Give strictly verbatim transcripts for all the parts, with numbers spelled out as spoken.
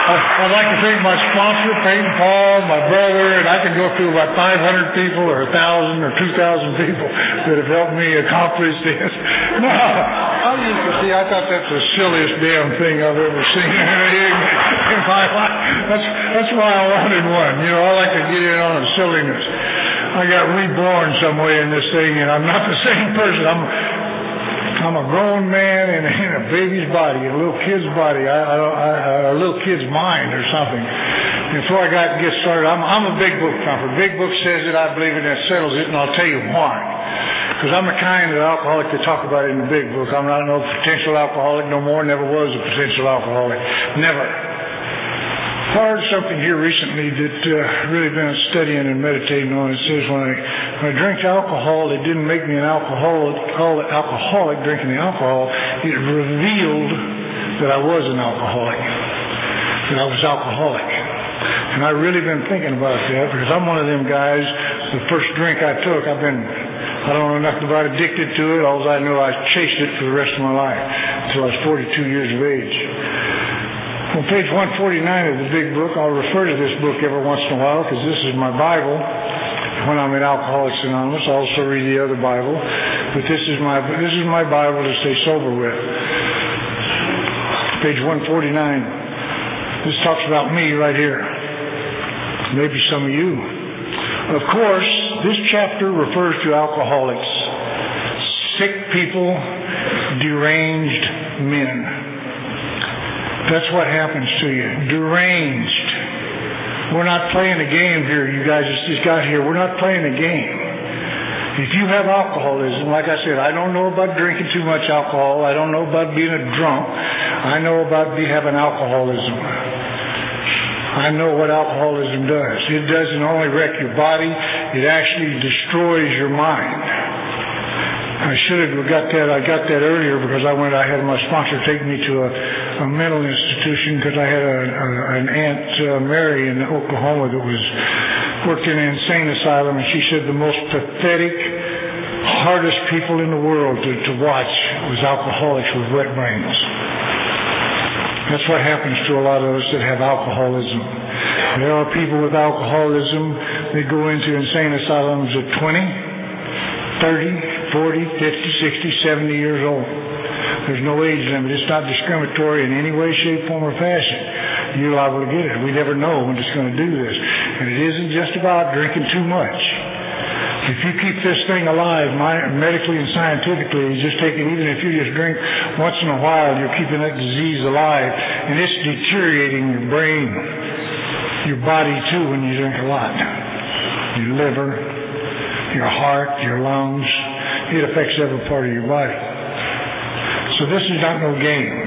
I'd like to thank my sponsor, Peyton Paul, my brother, and I can go through about five hundred people or one thousand or two thousand people that have helped me accomplish this. No, I used to see, I thought that's the silliest damn thing I've ever seen in my life. That's, that's why I wanted one. You know, I like to get in on the silliness. I got reborn some way in this thing, and I'm not the same person. I'm I'm a grown man in a, in a baby's body, a little kid's body, I, I, I, a little kid's mind or something. Before I got get started, I'm, I'm a big book thumper. Big book says it, I believe it, and that settles it, and I'll tell you why. Because I'm the kind of alcoholic they talk about in the big book. I'm not no potential alcoholic no more, never was a potential alcoholic. Never. I heard something here recently that uh, really been studying and meditating on. It says when I, when I drank alcohol, it didn't make me an alcoholic, alcoholic drinking the alcohol. It revealed that I was an alcoholic, that I was alcoholic. And I've really been thinking about that because I'm one of them guys, the first drink I took, I've been, I don't know nothing about addicted to it. All I know, I chased it for the rest of my life until I was forty-two years of age. On page one forty-nine of the big book, I'll refer to this book every once in a while because this is my Bible. When I'm in Alcoholics Anonymous, I also read the other Bible. But this is my this is my Bible to stay sober with. Page one forty-nine. This talks about me right here. Maybe some of you. Of course, this chapter refers to alcoholics, sick people, deranged men. That's what happens to you. Deranged. We're not playing a game here, you guys just got here. We're not playing a game. If you have alcoholism, like I said, I don't know about drinking too much alcohol. I don't know about being a drunk. I know about be, having alcoholism. I know what alcoholism does. It doesn't only wreck your body, it actually destroys your mind. I should have got that. I got that earlier because I went. I had my sponsor take me to a, a mental institution because I had a, a, an aunt, uh, Mary, in Oklahoma that was worked in an insane asylum, and she said the most pathetic, hardest people in the world to, to watch was alcoholics with wet brains. That's what happens to a lot of us that have alcoholism. There are people with alcoholism that go into insane asylums at twenty, thirty, forty, fifty, sixty, seventy years old. There's no age limit. It's not discriminatory in any way, shape, form, or fashion. You're liable to get it. We never know when it's going to do this. And it isn't just about drinking too much. If you keep this thing alive, medically and scientifically, you just take it, even if you just drink once in a while, you're keeping that disease alive. And it's deteriorating your brain, your body too, when you drink a lot. Your liver, your heart, your lungs. It affects every part of your body. So this is not no game.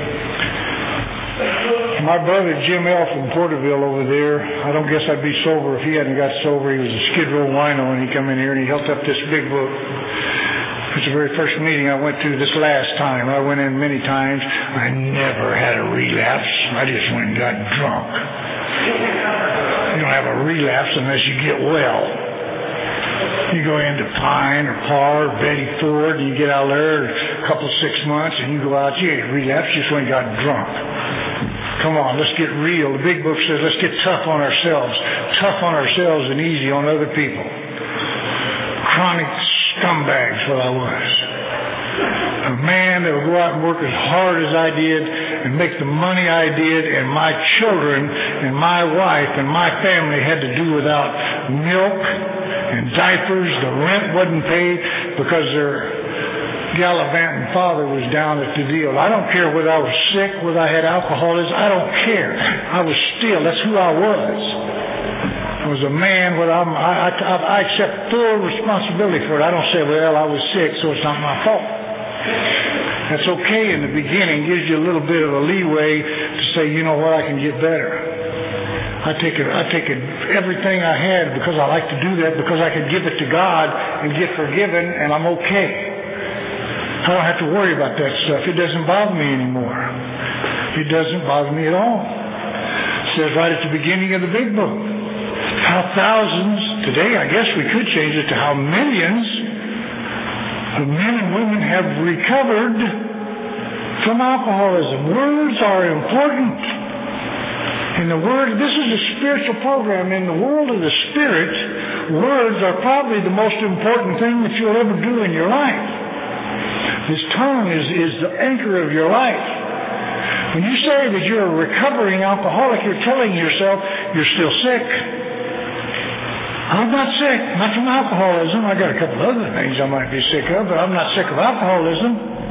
My brother Jim L. from Porterville over there, I don't guess I'd be sober if he hadn't got sober. He was a Skid Row wino, and he come in here and he held up this big book. It's the very first meeting I went to this last time. I went in many times. I never had a relapse. I just went and got drunk. You don't have a relapse unless you get well. You go into Pine or Parr or Betty Ford, and you get out there a couple, six months, and you go out, you ain't relapsed, you just went and got drunk. Come on, let's get real. The big book says let's get tough on ourselves. Tough on ourselves and easy on other people. Chronic scumbags, what I was. A man that would go out and work as hard as I did and make the money I did, and my children and my wife and my family had to do without milk and diapers. The rent wasn't paid because their gallivanting father was down at the deal. I don't care whether I was sick, whether I had alcoholism. I don't care. I was still. That's who I was. I was a man. But I'm, I, I, I accept full responsibility for it. I don't say, well, I was sick, so it's not my fault. That's okay in the beginning. Gives you a little bit of a leeway to say, you know what, I can get better. I take it, I take it, everything I had because I like to do that, because I can give it to God and get forgiven, and I'm okay. I don't have to worry about that stuff. It doesn't bother me anymore. It doesn't bother me at all. It says right at the beginning of the big book, how thousands, today I guess we could change it to how millions of men and women have recovered from alcoholism. Words are important. In the Word, this is a spiritual program. In the world of the Spirit, words are probably the most important thing that you'll ever do in your life. This tongue is, is the anchor of your life. When you say that you're a recovering alcoholic, you're telling yourself you're still sick. I'm not sick, not from alcoholism. I got a couple other things I might be sick of, but I'm not sick of alcoholism.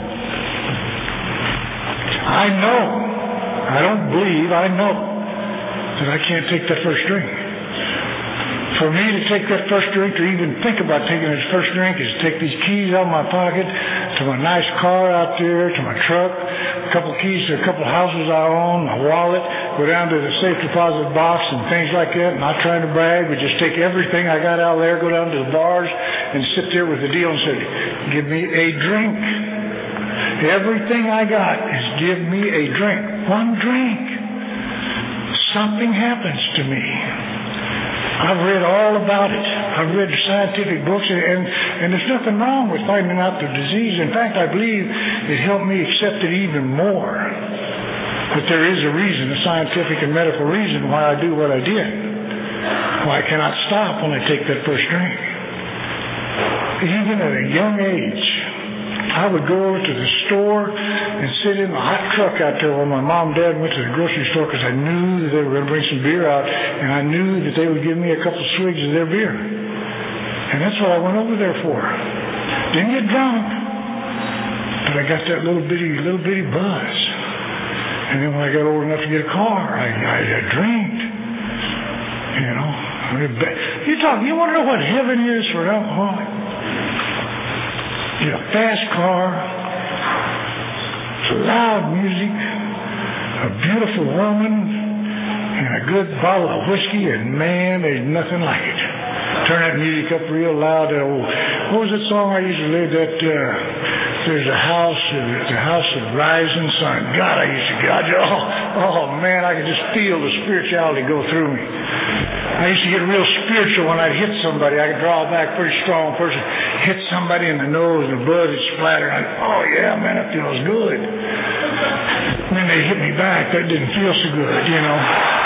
I know, I don't believe, I know that I can't take that first drink. For me to take that first drink, or even think about taking that first drink, is take these keys out of my pocket to my nice car out there, to my truck, a couple keys to a couple houses I own, my wallet, go down to the safe deposit box and things like that. Not trying to brag, but just take everything I got out there, go down to the bars and sit there with the deal and say, give me a drink. Everything I got is give me a drink. One drink. Something happens to me. I've read all about it. I've read scientific books, and, and, and there's nothing wrong with finding out the disease. In fact, I believe it helped me accept it even more. But there is a reason, a scientific and medical reason why I do what I did. Why I cannot stop when I take that first drink. Even at a young age, I would go over to the store and sit in the hot truck out there while my mom and dad went to the grocery store, because I knew that they were going to bring some beer out, and I knew that they would give me a couple swigs of their beer. And that's what I went over there for. Didn't get drunk, but I got that little bitty, little bitty buzz. And then when I got old enough to get a car, I, I, I drank. You know, you talk. You want to know what heaven is for an alcoholic? You know, a fast car, loud music, a beautiful woman, and a good bottle of whiskey, and man, there's nothing like it. Turn that music up real loud. That old, what was that song I used to live? That uh, there's a house, there's a house of rising sun. God, I used to God, oh, oh man, I could just feel the spirituality go through me. I used to get real spiritual when I'd hit somebody. I could draw back pretty strong person, hit somebody in the nose, and the blood would splatter. I'd, oh yeah, man, that feels good. And then they hit me back. That didn't feel so good, you know.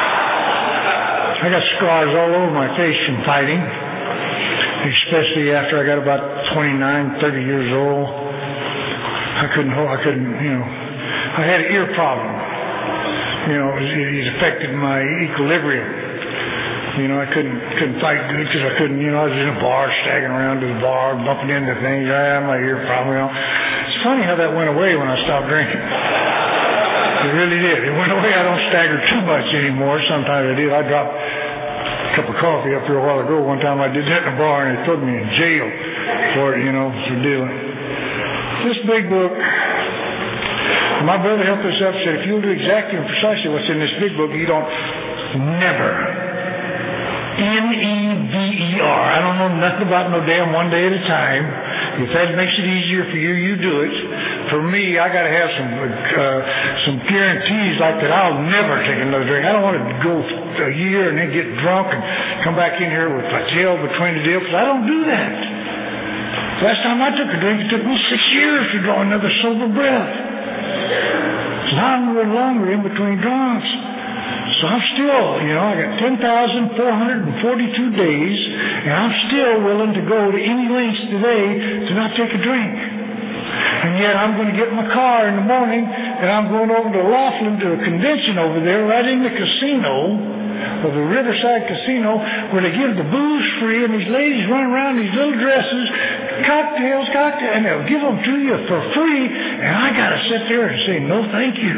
I got scars all over my face from fighting, especially after I got about twenty-nine, thirty years old. I couldn't hold, I couldn't, you know. I had an ear problem. You know, it, it affected my equilibrium. You know, I couldn't couldn't fight good because I couldn't, you know, I was in a bar, staggering around to the bar, bumping into things. I had my ear problem, you know. It's funny how that went away when I stopped drinking. It really did. It went away. I don't stagger too much anymore. Sometimes I did. I dropped a cup of coffee up here a while ago. One time I did that in a bar, and they threw me in jail for it, you know, for dealing. This big book, my brother helped us up and said, if you'll do exactly and precisely what's in this big book, you don't never... N E V E R. I don't know nothing about no damn one day at a time. If that makes it easier for you, you do it. For me, I got to have some uh, some guarantees like that. I'll never take another drink. I don't want to go a year and then get drunk and come back in here with my tail between the deal, because I don't do that. Last time I took a drink, it took me six years to draw another sober breath. It's longer and longer in between drunks. So I'm still, you know, I got ten thousand four hundred forty-two days, and I'm still willing to go to any lengths today to not take a drink. And yet I'm going to get in my car in the morning, and I'm going over to Laughlin to a convention over there right in the casino, of the Riverside Casino, where they give the booze free, and these ladies run around in these little dresses, cocktails, cocktails, and they'll give them to you for free, and I got to sit there and say, no thank you.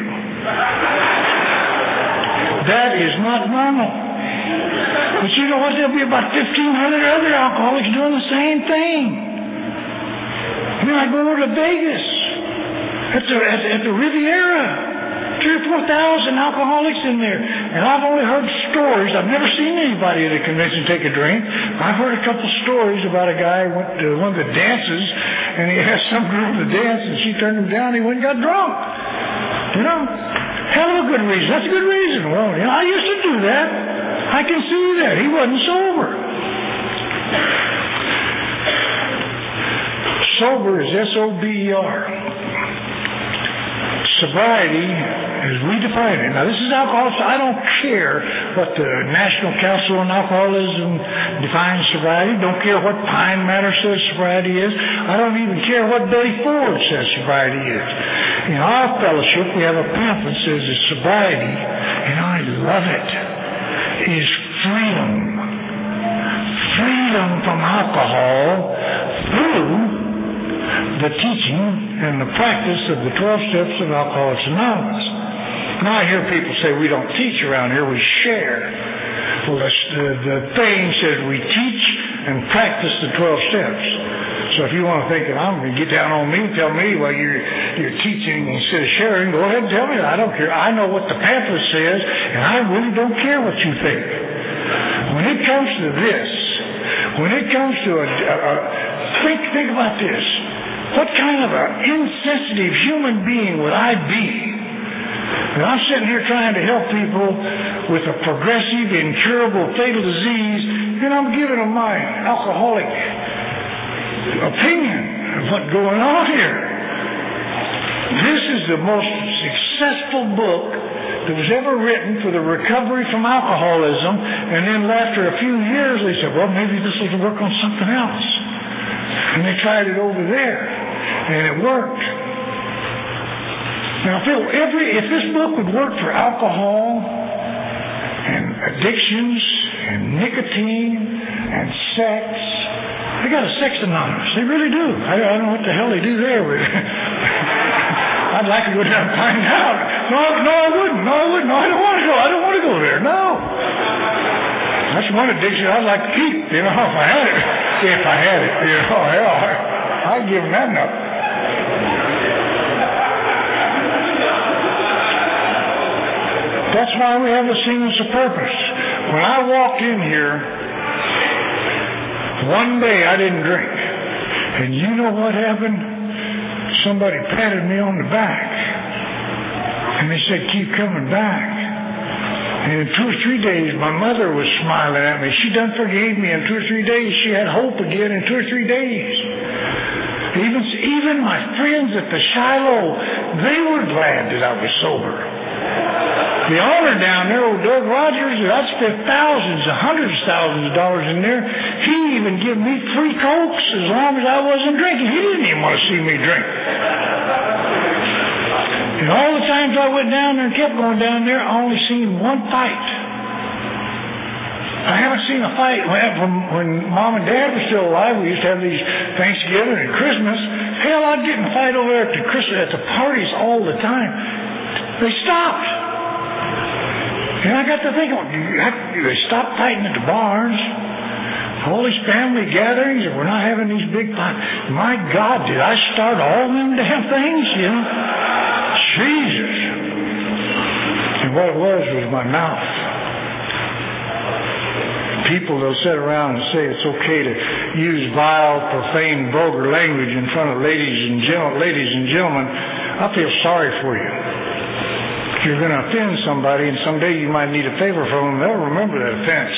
That is not normal. But you know what? There'll be about fifteen hundred other alcoholics doing the same thing. And then I go over to Vegas at the, at, at the Riviera. Three or four thousand alcoholics in there. And I've only heard stories. I've never seen anybody at a convention take a drink. I've heard a couple stories about a guy who went to one of the dances, and he asked some girl to dance, and she turned him down. He went and got drunk. You know? Hell of a good reason. That's a good reason. Well, you know, I used to do that. I can see that. He wasn't sober. Sober is S O B E R. sobriety, as we define it. Now, this is alcohol, so I don't care what the National Council on Alcoholism defines sobriety. Don't care what Pine Matter says sobriety is. I don't even care what Betty Ford says sobriety is. In our fellowship, we have a pamphlet that says that sobriety, and I love it, is freedom. Freedom from alcohol through the teaching and the practice of the twelve steps of Alcoholics Anonymous. Now I hear people say we don't teach around here, we share. Well, the, the thing says we teach and practice the twelve steps. So if you want to think that I'm going to get down on me and tell me, well, you're, you're teaching instead of sharing, go ahead and tell me that. I don't care. I know what the pamphlet says, and I really don't care what you think. When it comes to this, when it comes to a, a, a think, think about this. What kind of an insensitive human being would I be? And I'm sitting here trying to help people with a progressive, incurable, fatal disease, and I'm giving them my alcoholic opinion of what's going on here. This is the most successful book that was ever written for the recovery from alcoholism, and then after a few years they said, well, maybe this will work on something else. And they tried it over there, and it worked. Now, Phil, every, if this book would work for alcohol and addictions and nicotine and sex, they got a sex anonymous. They really do. I, I don't know what the hell they do there. But I'd like to go down and find out. No, no, I wouldn't. No, I wouldn't. No, I don't want to go. I don't want to go there. No. That's one addiction I'd like to keep, you know, if I had it. If I had it, you know, hell, I'd give them that enough. That's why we have a singleness of purpose. When I walked in here, one day I didn't drink. And you know what happened? Somebody patted me on the back. And they said, keep coming back. And in two or three days, my mother was smiling at me. She done forgave me. In two or three days, she had hope again in two or three days. Even, even my friends at the Shiloh, they were glad that I was sober. The owner down there, old Doug Rogers, I'd spent thousands, hundreds of thousands of dollars in there. He even gave me free Cokes as long as I wasn't drinking. He didn't even want to see me drink. And all the times I went down there and kept going down there, I only seen one fight. I haven't seen a fight. When, when Mom and Dad were still alive, we used to have these Thanksgiving and Christmas. Hell, I'd get in a fight over there at the, Christmas, at the parties all the time. They stopped. And I got to thinking, do they stop fighting at the bars? All these family gatherings, and we're not having these big fights. My God, did I start all them damn things, you know? Jesus. And what it was was my mouth. People, they'll sit around and say it's okay to use vile, profane, vulgar language in front of ladies and gentlemen. Ladies and gentlemen, I feel sorry for you. You're going to offend somebody, and someday you might need a favor from them. They'll remember that offense.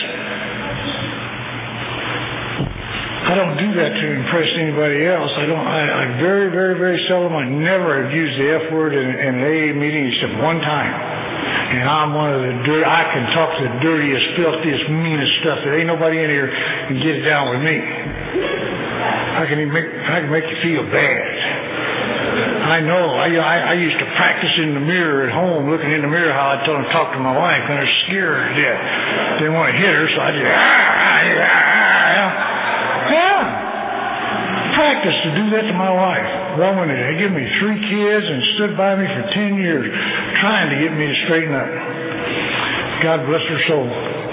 I don't do that to impress anybody else. I don't. I, I very, very, very seldom. I never have used the F word in, in an A A meeting except one time. And I'm one of the dirt. I can talk the dirtiest, filthiest, meanest stuff. There ain't nobody in here can get it down with me. I can even make. I can make you feel bad. I know. I, I, I used to practice in the mirror at home, looking in the mirror how I'd tell her to talk to my wife, and I'd scare her to death. Didn't want to hit her, so I just, ah, ah, ah. Yeah. Practice to do that to my wife. Woman, they gave me three kids and stood by me for ten years, trying to get me to straighten up. God bless her soul.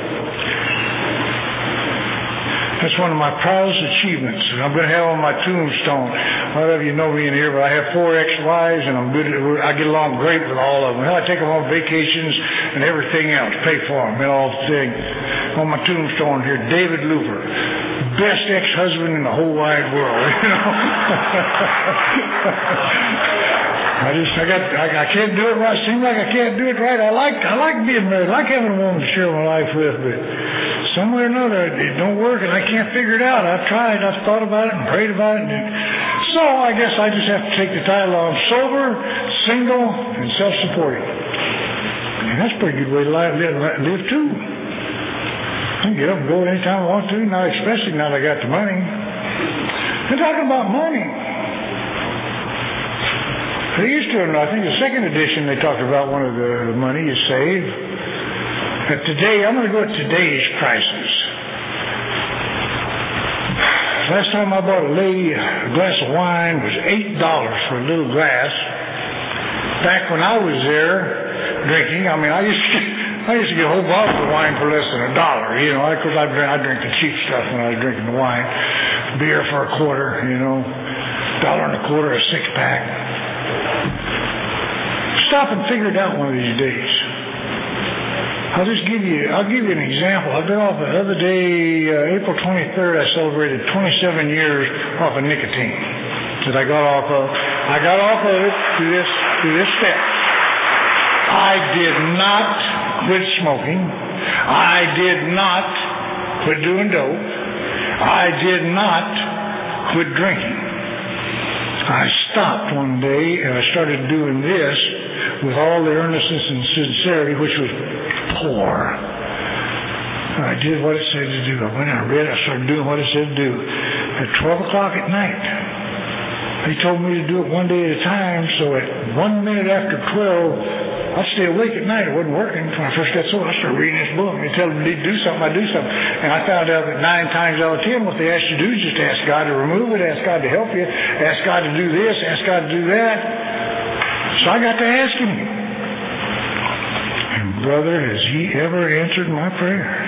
That's one of my proudest achievements. I'm going to have on my tombstone. A lot of you know me in here, but I have four ex-wives, and I'm good. At, I get along great with all of them. I take them on vacations and everything else, pay for them and all the things. On my tombstone here, David Looper, best ex-husband in the whole wide world. You know. I just, I got, I, I can't do it right. It seems like I can't do it right. I like, I like being married. I like having a woman to share my life with, but some way or another, it don't work, and I can't figure it out. I've tried, I've thought about it and prayed about it. And so I guess I just have to take the title of sober, single, and self-supporting. And that's a pretty good way to live, live, live too. I can get up and go anytime I want to, now especially now that I got the money. And talking about money. They used to, I think the second edition, they talked about one of the, the money you save. But today, I'm going to go at today's prices. Last time I bought a lady a glass of wine was eight dollars for a little glass. Back when I was there drinking, I mean, I used to get, I used to get a whole bottle of wine for less than a dollar. You know, because I drink, I drink the cheap stuff when I was drinking the wine. Beer for a quarter, you know, dollar and a quarter a six pack. Stop and figure it out one of these days. I'll just give you, I'll give you an example. I've been off the other day, uh, April twenty-third, I celebrated twenty-seven years off of nicotine that I got off of. I got off of it through this, through this step. I did not quit smoking. I did not quit doing dope. I did not quit drinking. I stopped one day and I started doing this with all the earnestness and sincerity, which was poor. I did what it said to do. I went and I read, I started doing what it said to do. At twelve o'clock at night, they told me to do it one day at a time, so at one minute after twelve, I'd stay awake at night. It wasn't working. When I first got sober, I started reading this book. They tell them to do something, I do something. And I found out that nine times out of ten, what they ask you to do is just ask God to remove it, ask God to help you, ask God to do this, ask God to do that. So I got to ask Him. And brother, has He ever answered my prayers?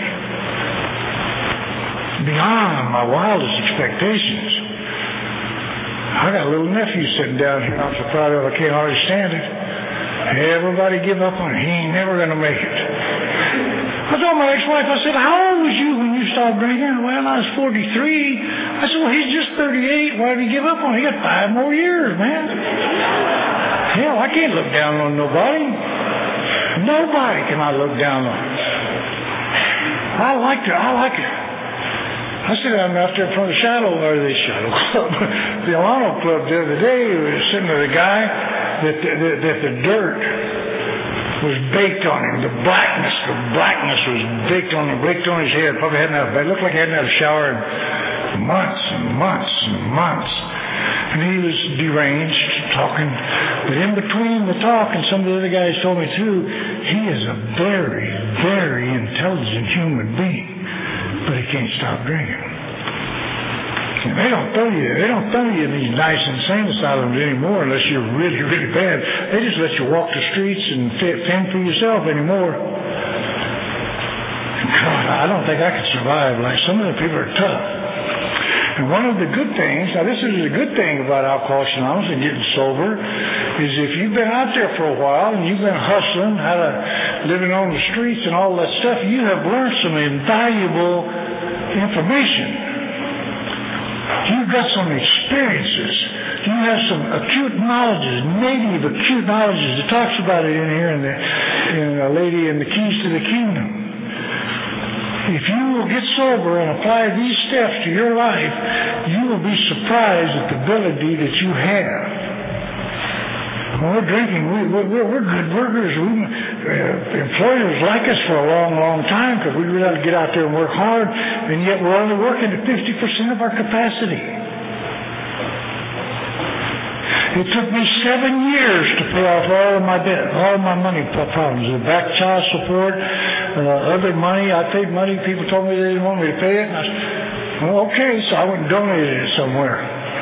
Beyond my wildest expectations. I got a little nephew sitting down here. I'm so proud of him, I can't hardly stand it. Everybody give up on it. He ain't never going to make it. I told my ex-wife, I said, how old was you when you stopped drinking? Well, I was forty-three. I said, well, he's just thirty-eight. Why did he give up on it? He got five more years, man. Hell, I can't look down on nobody. Nobody can I look down on. I like to, I like it. I said, I'm out there in front of the Shadow, or the Shadow Club, the Alano Club the other day. We were sitting with a guy that the, that, that the dirt was baked on him. The blackness, the blackness was baked on him, baked on his head. Probably hadn't had, it looked like he hadn't had a shower in months and months and months. And he was deranged, talking. But in between the talk, and some of the other guys told me too, he is a very, very intelligent human being. But he can't stop drinking. And they don't throw you, they don't throw you in these nice insane asylums anymore unless you're really, really bad. They just let you walk the streets and fend for yourself anymore. God, I don't think I could survive. Like, some of the people are tough. And one of the good things, now this is a good thing about Alcoholics Anonymous and getting sober, is if you've been out there for a while and you've been hustling, how to living on the streets and all that stuff, you have learned some invaluable information. You've got some experiences. You have some acute knowledges, native acute knowledges. It talks about it in here in the in a lady in the Keys to the Kingdom. If you will get sober and apply these steps to your life, you will be surprised at the ability that you have. When we're drinking, we, we're, we're good workers. We, uh, employers like us for a long, long time because we really get out there and work hard, and yet we're only working at fifty percent of our capacity. It took me seven years to pay off all of my debt, all of my money problems, the back child support, uh, other money. I paid money. People told me they didn't want me to pay it. And I said, well, okay, so I went and donated it somewhere.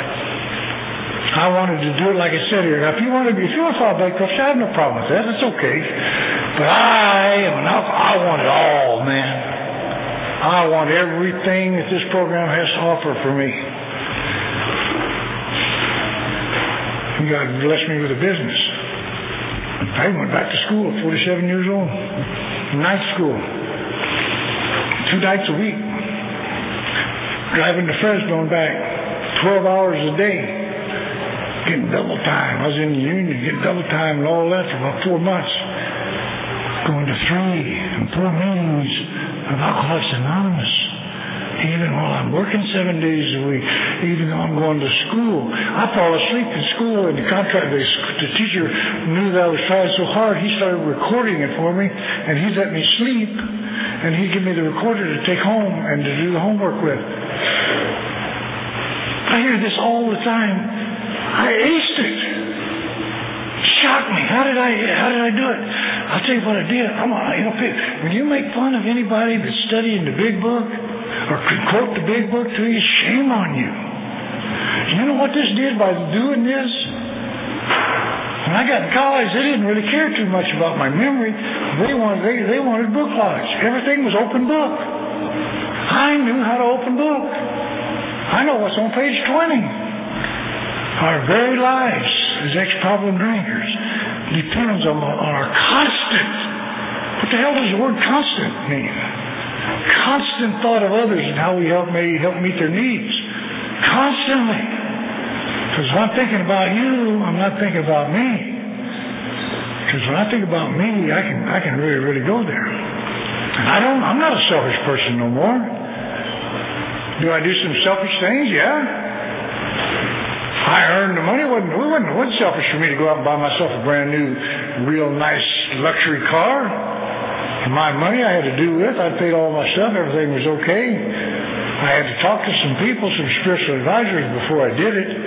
I wanted to do it like I said here. Now, if you want to, if you want to file bankruptcy, I have no problem with that. That's okay. But I am an alcoholic. I want it all, man. I want everything that this program has to offer for me. God blessed me with a business. I went back to school at forty-seven years old. Night school. Two nights a week. Driving to Fresno and back. Twelve hours a day. getting double time. I was in the union getting double time and all that for about four months. Going to three and four meetings of Alcoholics Anonymous. Even while I'm working seven days a week, even though I'm going to school. I fall asleep in school, and the contract, the, the teacher knew that I was trying so hard, he started recording it for me, and he let me sleep, and he'd give me the recorder to take home and to do the homework with. I hear this all the time. I aced it. Shocked me. How did I, how did I do it? I'll tell you what I did. I'm, you know, when you make fun of anybody that's studying the big book, or can quote the big book to you, shame on you. You know what this did by doing this? When I got in college, they didn't really care too much about my memory. They wanted, they, they wanted book knowledge. Everything was open book. I knew how to open book. I know what's on page twenty. Our very lives as ex-problem drinkers depends on, on our constant. What the hell does the word constant mean? Constant thought of others and how we help maybe help meet their needs. Constantly. Because when I'm thinking about you, I'm not thinking about me. Because when I think about me, I can I can really, really go there. And I don't I'm not a selfish person no more. Do I do some selfish things? Yeah. I earned the money. It wasn't, it wasn't, it wasn't selfish for me to go out and buy myself a brand new, real nice luxury car. My money I had to do with. I paid all my stuff. Everything was okay. I had to talk to some people, some spiritual advisors before I did it.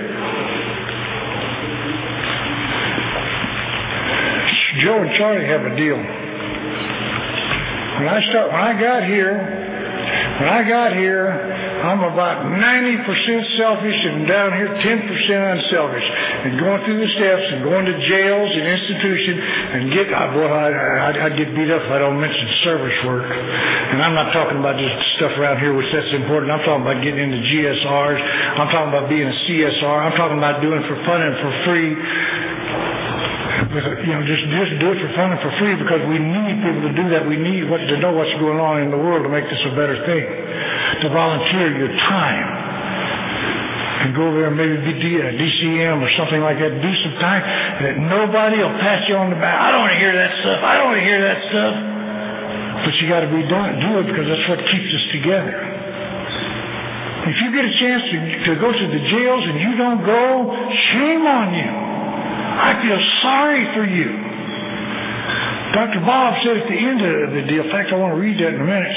Joe and Charlie have a deal. When I start, when I got here, when I got here, I'm about ninety percent selfish and down here ten percent unselfish. And going through the steps and going to jails and institutions and get, I, boy, I, I, I'd get beat up if I don't mention service work. And I'm not talking about just stuff around here which that's important. I'm talking about getting into G S Rs. I'm talking about being a C S R. I'm talking about doing it for fun and for free. You know, just, just do it for fun and for free because we need people to do that. We need what, to know what's going on in the world to make this a better thing. To volunteer your time and go there and maybe be D C M or something like that. Do some time that nobody will pat you on the back. I don't want to hear that stuff. I don't want to hear that stuff. But you got to be done. Do it because that's what keeps us together. If you get a chance to, to go to the jails and you don't go, shame on you. I feel sorry for you. Doctor Bob said at the end of the deal, in fact, I want to read that in a minute.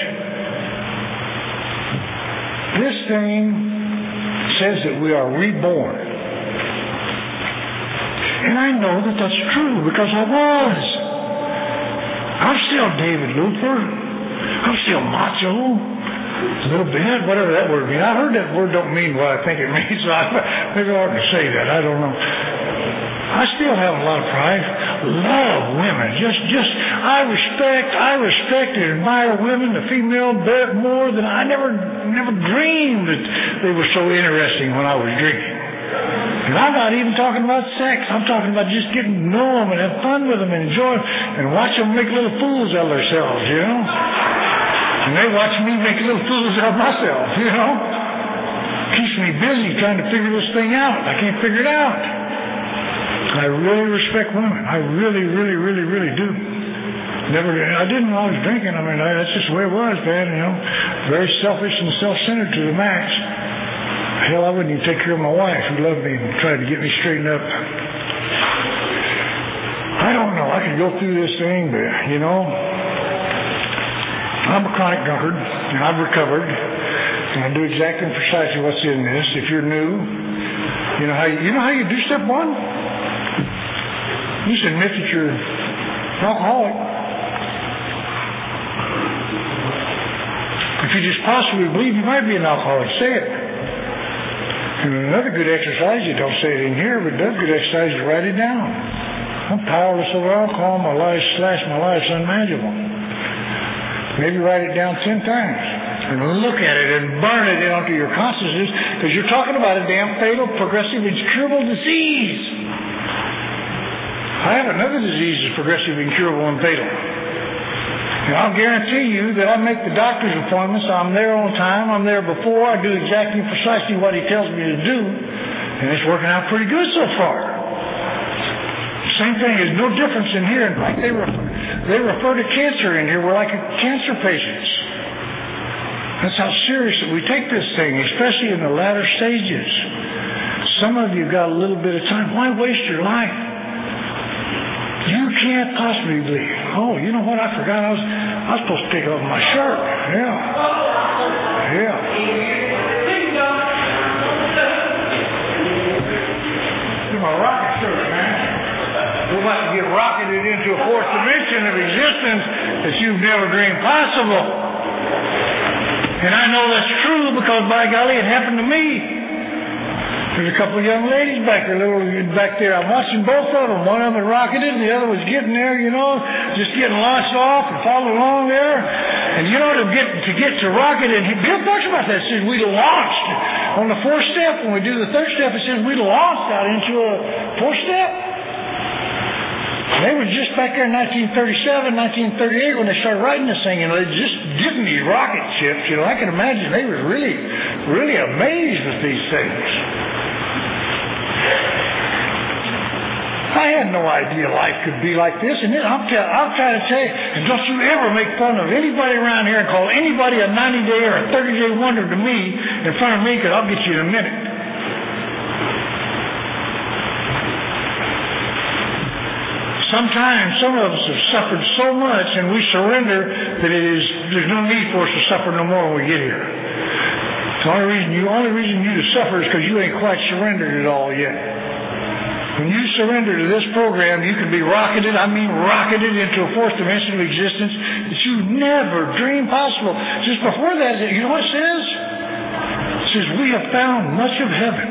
This thing says that we are reborn. And I know that that's true because I was. I'm still David Luther. I'm still macho. A little bit, whatever that word means. I heard that word don't mean what I think it means, so I, maybe I ought to say that. I don't know. I still have a lot of pride. Love women. Just, just, I respect, I respect and admire women, the female, more than I never, never dreamed that they were so interesting when I was drinking. And I'm not even talking about sex. I'm talking about just getting to know them and have fun with them and enjoy them and watch them make little fools out of themselves, you know? And they watch me make little fools out of myself, you know? Keeps me busy trying to figure this thing out. I can't figure it out. I really respect women. I really, really, really, really do. Never, I didn't when I was drinking. I mean, I, that's just the way it was, man, you know. Very selfish and self-centered to the max. Hell, I wouldn't even take care of my wife who loved me and tried to get me straightened up. I don't know. I could go through this thing, but, you know, I'm a chronic drunkard, and I've recovered, and I do exactly and precisely what's in this. If you're new, you know how you, you know how you do step one? You just admit that you're alcoholic. If you just possibly believe you might be an alcoholic, say it. And another good exercise, you don't say it in here, but another good exercise is write it down. I'm powerless over alcohol. My life slash my life's unmanageable. Maybe write it down ten times and look at it and burn it into your consciousness because you're talking about a damn fatal, progressive, incurable disease. I have another disease that's progressive, incurable, and fatal. And I'll guarantee you that I make the doctor's appointments. I'm there on time. I'm there before. I do exactly precisely what he tells me to do. And it's working out pretty good so far. Same thing. There's no difference in here. In fact, they refer, they refer to cancer in here. We're like cancer patients. That's how serious we take this thing, especially in the latter stages. Some of you got a little bit of time. Why waste your life? You can't possibly believe. Oh, you know what? I forgot. I was I was supposed to take off my shirt. Yeah. Yeah. It's my rocket shirt, man. We're about to get rocketed into a fourth dimension of existence that you've never dreamed possible. And I know that's true because, by golly, it happened to me. There's a couple of young ladies back there, little back there. I'm watching both of them. One of them had rocketed, and the other was getting there, you know, just getting launched off and following along there. And you know, to get to get to rocket, and he, Bill talks about that. It says we launched on the fourth step. When we do the third step, it says we launched out into a fourth step. They were just back there in nineteen thirty-seven, nineteen thirty-eight when they started writing this thing, and they just getting these rocket ships. You know, I can imagine they were really, really amazed with these things. I had no idea life could be like this, and I'm, tell, I'm trying to tell you, and don't you ever make fun of anybody around here and call anybody a ninety-day or a thirty-day wonder to me in front of me, because I'll get you in a minute. Sometimes some of us have suffered so much, and we surrender that it is there's no need for us to suffer no more when we get here. The only reason you, only reason you to suffer is because you ain't quite surrendered it all yet. When you surrender to this program, you can be rocketed, I mean rocketed into a fourth dimension of existence that you never dreamed possible. Just before that, you know what it says? It says, we have found much of heaven.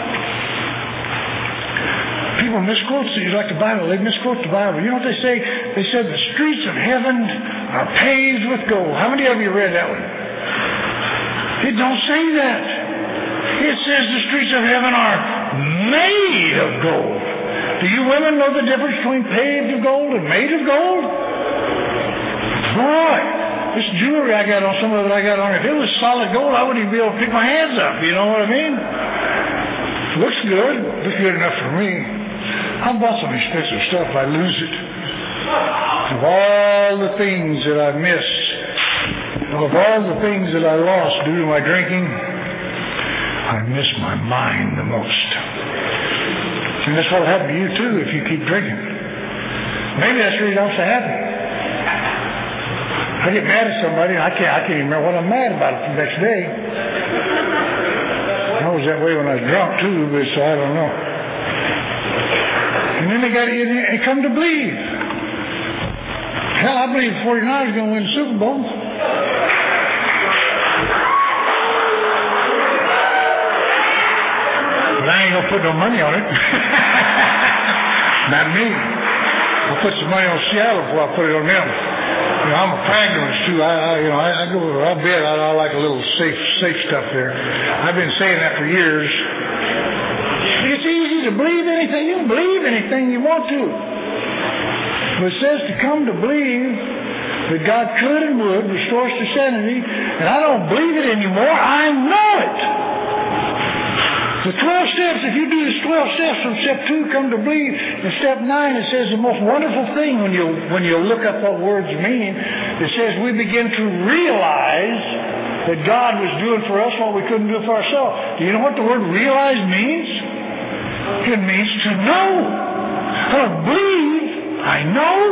People misquote you like the Bible. They misquote the Bible. You know what they say? They said the streets of heaven are paved with gold. How many of you read that one? It don't say that. It says the streets of heaven are made of gold. Do you women know the difference between paved of gold and made of gold? Boy, this jewelry I got on, some of it I got on, if it was solid gold, I wouldn't even be able to pick my hands up. You know what I mean? Looks good. Looks good enough for me. I bought some expensive stuff. I lose it. Of all the things that I missed, of all the things that I lost due to my drinking, I miss my mind the most. And that's what will happen to you too if you keep drinking. Maybe that's the reason I'm so happy. I get mad at somebody, and I can't, I can't even remember what I'm mad about the next day. I was that way when I was drunk too, but so I don't know. And then they got it come to believe. Hell, I believe the forty-niners are going to win the Super Bowl. But I ain't going to put no money on it. Not me. I'll put some money on Seattle before I put it on them. You know, I'm a pragmatist too. I, I you know, I, I go, I bet I, I like a little safe, safe stuff there. I've been saying that for years. It's easy to believe anything. You can believe anything you want to. But it says to come to believe that God could and would restore us to sanity, and I don't believe it anymore. I know it. The twelve steps, if you do the twelve steps from step two, come to believe. In step nine, it says the most wonderful thing when you when you look up what words mean. It says we begin to realize that God was doing for us what we couldn't do for ourselves. Do you know what the word realize means? It means to know. I don't believe, I know.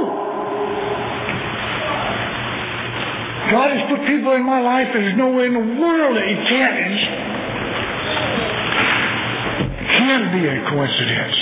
God has put people in my life there's no way in the world that He can't. It can't be a coincidence.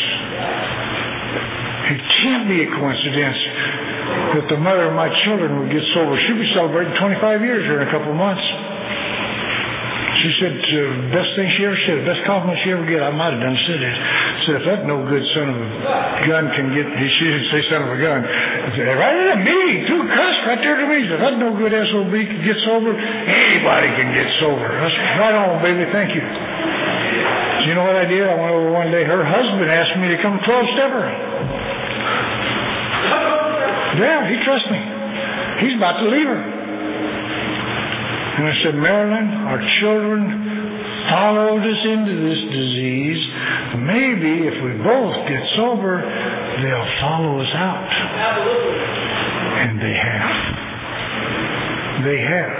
It can't be a coincidence that the mother of my children would get sober. She'll be celebrating twenty-five years here in a couple of months. She said the uh, best thing she ever said, the best compliment she ever get, I might have done said it. Said, if that no good son of a gun can get, she didn't say son of a gun. Said, right in a meeting, two cuss right there to me. Said, if that no good S O B can get sober, anybody can get sober. That's right on, baby, thank you. So you know what I did? I went over one day. Her husband asked me to come twelve-stepper. Yeah, he trusts me. He's about to leave her. And I said, Marilyn, our children followed us into this disease. Maybe if we both get sober, they'll follow us out. And they have. They have.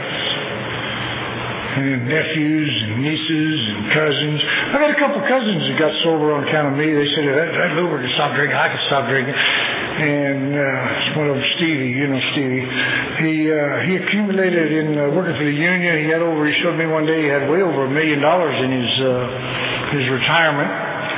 And nephews and nieces and cousins. I got a couple of cousins that got sober on account of me. They said, that, that Luber could stop drinking, I could stop drinking. And uh, one of them, Stevie, you know Stevie, he uh, he accumulated in uh, working for the union. He had over, he showed me one day, he had way over a million dollars in his uh, his retirement.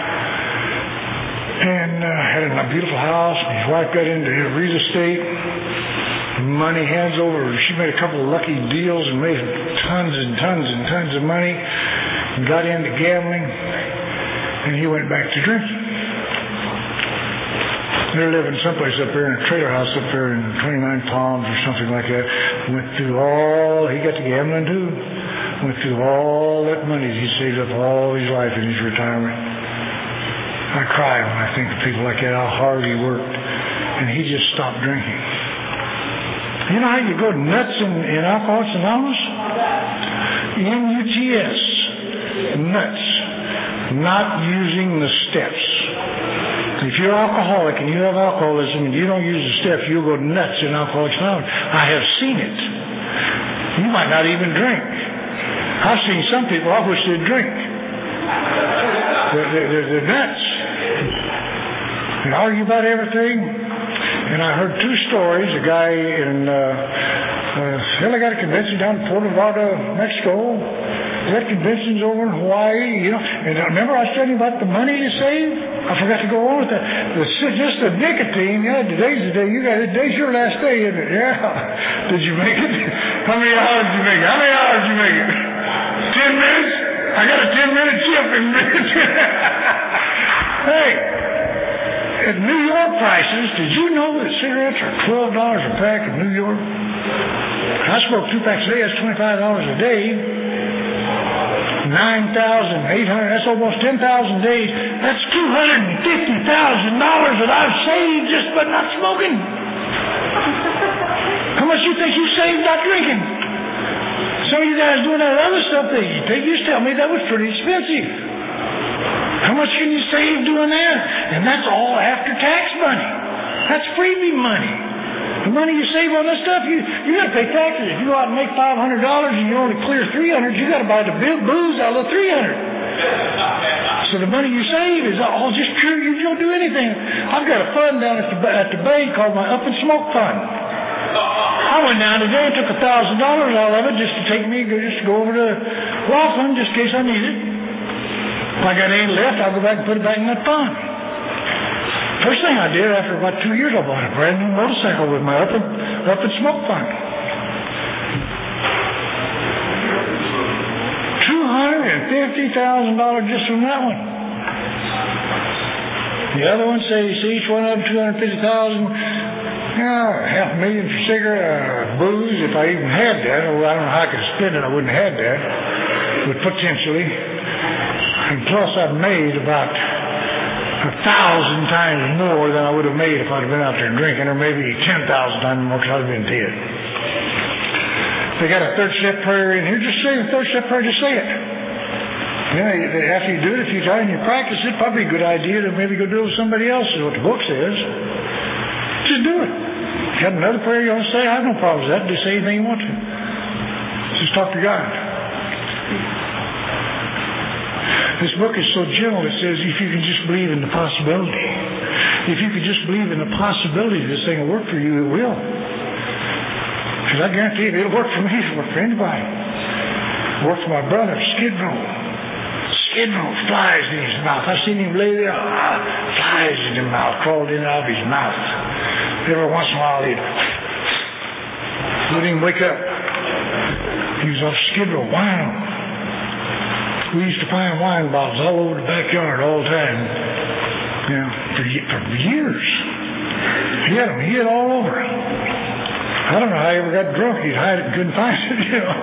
And uh, had a beautiful house. And his wife got into real estate. Money hands over. She made a couple of lucky deals and made tons and tons and tons of money. And got into gambling. And he went back to drinking. They're living someplace up there in a trailer house up there in twenty-nine Palms or something like that. Went through all, he got to gambling too. Went through all that money he saved up all his life in his retirement. I cry when I think of people like that, how hard he worked. And he just stopped drinking. You know how you go nuts in, in Alcoholics Anonymous? N U T S. Nuts. Not using the steps. If you're alcoholic and you have alcoholism and you don't use the steps, you'll go nuts in Alcoholics Anonymous. I have seen it. You might not even drink. I've seen some people, I wish they'd drink. They're, they're, they're nuts. They argue about everything. And I heard two stories. A guy in, uh, uh, hell, I got a convention down in Puerto Vallarta, Mexico. I got conventions over in Hawaii, you know. And remember I was telling you about the money you save? I forgot to go on with that. The, just the nicotine, yeah, today's the day. You got it. Today's your last day, isn't it? Yeah. Did you make it? How many hours did you make it? How many hours did you make it? Ten minutes? I got a ten-minute chip in minutes. Hey. At New York prices, did you know that cigarettes are twelve dollars a pack in New York? I smoke two packs a day, that's twenty-five dollars a day. nine thousand eight hundred dollars, that's almost ten thousand days. That's two hundred fifty thousand dollars that I've saved just by not smoking. How much you think you saved not drinking? Some of you guys doing that other stuff that you take, you tell me that was pretty expensive. How much can you save doing that? And that's all after tax money. That's freebie money. The money you save on this stuff, you you got to pay taxes. If you go out and make five hundred dollars and you only clear three hundred dollars, you got to buy the booze out of the three hundred dollars. So the money you save is all just pure. You don't do anything. I've got a fund down at the, at the bay called my Up and Smoke Fund. I went down today and took a thousand dollars out of it just to take me, just to go over to Laughlin just in case I need it. If I got any left, I'll go back and put it back in that fund. First thing I did, after about two years, I bought a brand new motorcycle with my Up and, up and Smoke Fund. two hundred fifty thousand dollars just from that one. The other one says each one of them two hundred fifty thousand dollars. Yeah, half a million for cigarette, uh, booze, if I even had that. I don't know how I could spend it, I wouldn't have had that. But potentially. And plus I've made about a thousand times more than I would have made if I'd have been out there drinking, or maybe ten thousand times more because I'd have been dead. They got a third step prayer in here. Just say the third step prayer, just say it. Yeah, after you do it a few times and you practice it, probably a good idea to maybe go do it with somebody else, is what the book says. Just do it. If you have another prayer you want to say, I have no problem with that. Just say anything you want to. Just talk to God. This book is so gentle, it says if you can just believe in the possibility. If you can just believe in the possibility this thing will work for you, it will. Because I guarantee you, it'll work for me, it'll work for anybody. It'll work for my brother, Skid Row. Skid Row, flies in his mouth. I've seen him lay there, ah, flies in his mouth, crawled in and out of his mouth. Every once in a while, he'd let him wake up. He was off Skid Row, wow. We used to find wine bottles all over the backyard all the time. You know, for, for years. He had them. He had all over. I don't know how he ever got drunk. He'd hide it and couldn't find it, you know.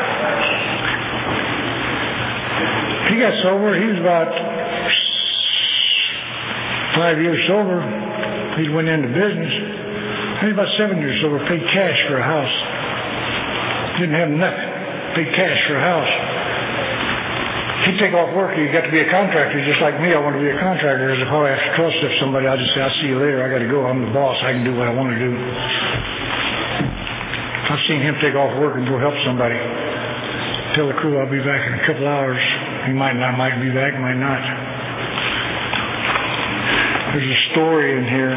He got sober. He was about five years sober. He went into business. He was about seven years sober. Paid cash for a house. Didn't have nothing. Paid cash for a house. If you take off work, you got to be a contractor, just like me. I want to be a contractor. If I have to trust if somebody, I'll just say, I'll see you later. I got to go. I'm the boss. I can do what I want to do. I've seen him take off work and go help somebody. Tell the crew I'll be back in a couple hours. He might not, might be back, might not. There's a story in here.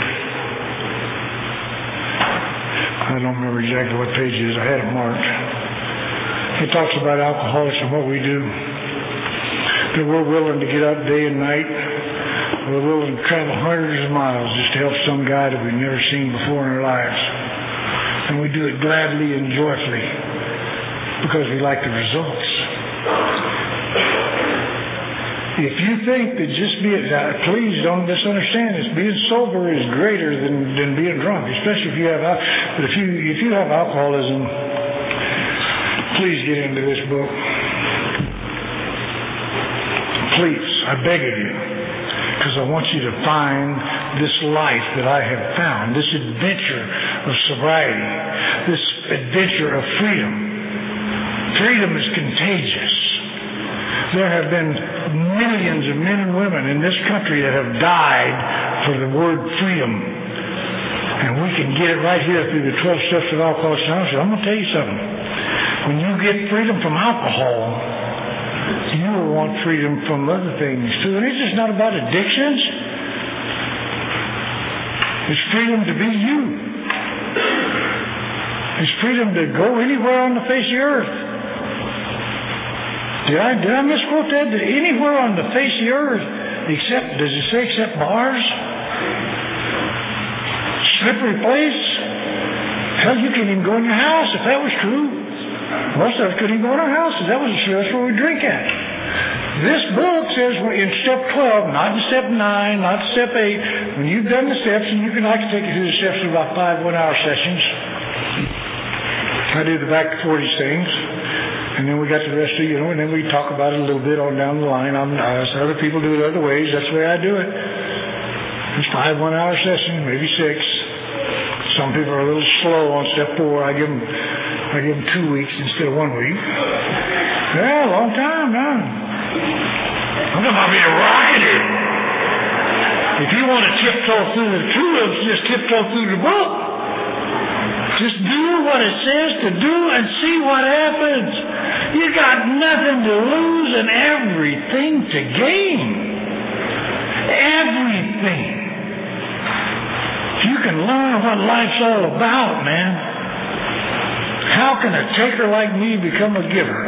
I don't remember exactly what page it is. I had it marked. It talks about alcoholics and what we do. That we're willing to get up day and night. We're willing to travel hundreds of miles just to help some guy that we've never seen before in our lives. And we do it gladly and joyfully because we like the results. If you think that just being, uh, please don't misunderstand this, being sober is greater than, than being drunk, especially if you have, but if you, if you have alcoholism, please get into this book. Please, I beg of you, because I want you to find this life that I have found, this adventure of sobriety, this adventure of freedom. Freedom is contagious. There have been millions of men and women in this country that have died for the word freedom. And we can get it right here through the twelve steps of Alcoholics Anonymous. I'm going to tell you something. When you get freedom from alcohol, you will want freedom from other things too. And it's just not about addictions. It's freedom to be you. It's freedom to go anywhere on the face of the earth. Did I, did I misquote that? That anywhere on the face of the earth, except, does it say except bars? Slippery place? Hell, you can't even go in your house if that was true. Most of us couldn't even go in our houses. That was that's where we drink at. This book says we're in step twelve, not in step nine, not in step eight. When you've done the steps, and you can like to take you through the steps in about five one-hour sessions. I do the back to forty things. And then we got the rest of, you know, and then we talk about it a little bit on down the line. I'm, uh, other people do it other ways. That's the way I do it. It's five one-hour sessions, maybe six. Some people are a little slow on step four. I give them, I give them two weeks instead of one week. Yeah, a long time, huh? I'm talking about being rocketed. If you want to tiptoe through the truth, just tiptoe through the book. Just do what it says to do and see what happens. You got nothing to lose and everything to gain. Everything. If you can learn what life's all about, man, how can a taker like me become a giver?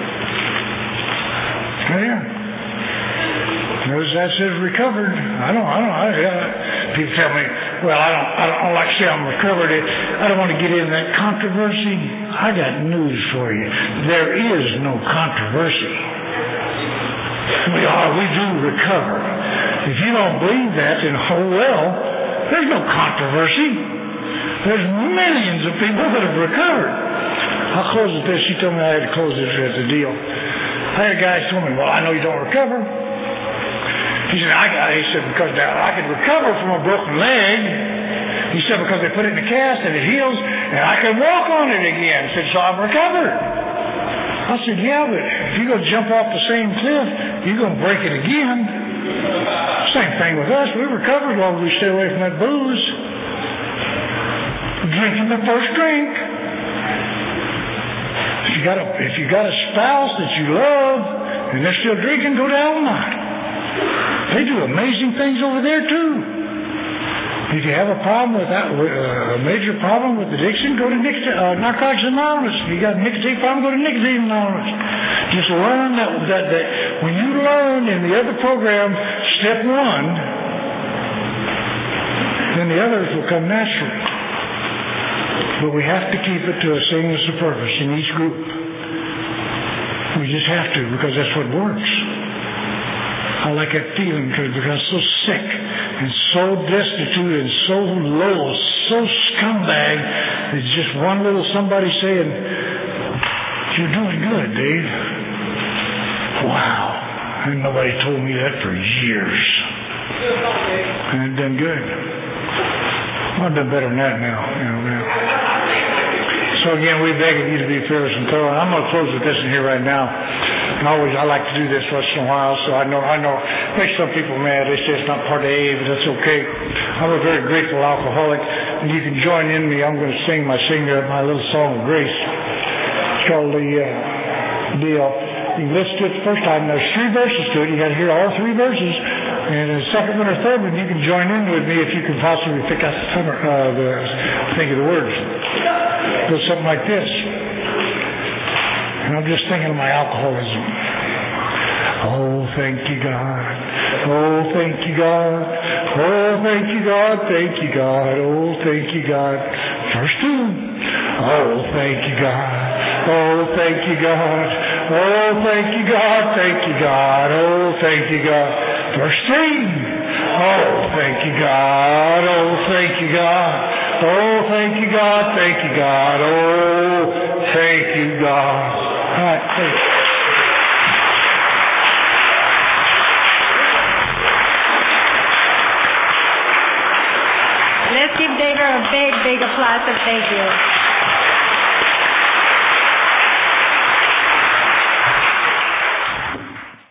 Yeah. Notice that says recovered. I don't, I don't, I, uh, people tell me, well, I don't, I don't, I don't like to say I'm recovered. I don't want to get into that controversy. I got news for you. There is no controversy. We are, we do recover. If you don't believe that, then oh well, there's no controversy. There's millions of people that have recovered. I'll close with this. She told me I had to close this at the deal. I had a guy told me, well, I know you don't recover. He said, I got, he said, because I could recover from a broken leg. He said, because they put it in a cast and it heals, and I can walk on it again. He said, so I'm recovered. I said, yeah, but if you go jump off the same cliff, you're going to break it again. Same thing with us. We recover as long as we stay away from that booze. Drinking the first drink. If you got a, if you got a spouse that you love, and they're still drinking, go to Al-Anon. They do amazing things over there too. If you have a problem with that, uh, a major problem with addiction, go to Nic- uh, Narcotics Anonymous. If you got a nicotine problem, go to Nicotine Anonymous. Just learn that, that, that when you learn in the other program, step one, then the others will come naturally. But we have to keep it to a singleness of purpose in each group. We just have to, because that's what works. I like that feeling because I'm so sick and so destitute and so low, so scumbag. It's just one little somebody saying, you're doing good, Dave. Wow. And nobody told me that for years. And I've done good. Well, I've done better than that now. You know, now. So again, we beg of you to be fearless and thorough. I'm going to close with this in here right now. And always, I like to do this once in a while, so I know, I know, it makes some people mad. They say it's not part of A A, but that's okay. I'm a very grateful alcoholic, and you can join in me. I'm going to sing my singer, my little song of grace. It's called the uh, deal. You can listen to it the first time. There's three verses to it. You got to hear all three verses. And the second one or third one, you can join in with me if you can possibly pick out the, uh, the think of the words. It goes something like this. And I'm just thinking of my alcoholism. Oh, thank you, God. Oh, thank you, God. Oh, thank you, God. Thank you, God. Oh, thank you, God. First two. Oh, thank you, God. Oh, thank you, God. Oh, thank you, God. Thank you, God. Oh, thank you, God. Verse three. Oh, thank you, God. Oh, thank you, God. Oh, thank you, God. Thank you, God. Oh, thank you, God. All right, thanks. Let's give David a big, big applause and thank you.